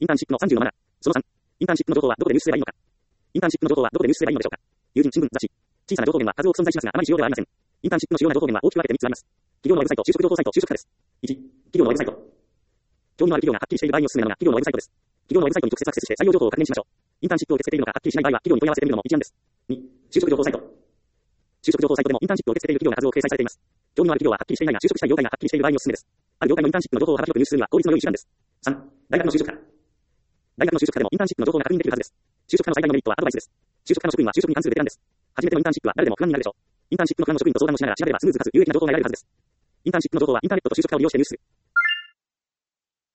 インターンシップの30のマナー。その3、インターンシップの情報はどこで入手すればいいのか。インターンシップの情報はどこで入手すればいいのでしょうか。友人、新聞、雑誌。小さな情報源は数多く存在しますが、あまり主要ではありません。インターンシップの主要な情報源は大きく分けて3つあります。企業のウェブサイト、就職情報サイト、就職者です。1、企業のウェブサイト。興味のある企業がはっきりしている場合におすすめなのが企業のウェブサイトです。企業のウェブサイトに直接アクセスして採用情報を確認しましょう。インターンシップを受け付けているのかはっきりしない場合は、企業に問い合わせてみるのも一案です。2、就職情報サイト。就職情報サイトでもインターンシップを受け付けている企業の数を掲載されています。興味のある企業ははっきりしていないが、就職したい業態がはっきりしている場合におすすめです。ある業態のインターンシップの情報を幅広く入手するには効率の良い手段です。3、大学の就職者。大学の就職者でもインターンシップの情報が確認できるはずです。就職者の最大のメリットはアドバイスです。就職者の職員は就職に関するベテランです。初めてのインターンシップは誰でも不安になるでしょう。インターンシップの不安の職員と相談をしながら調べればスムーズかつ有益な情報を得られるはずです。インターンシップの情報はインターネットと就職者を利用して入手する。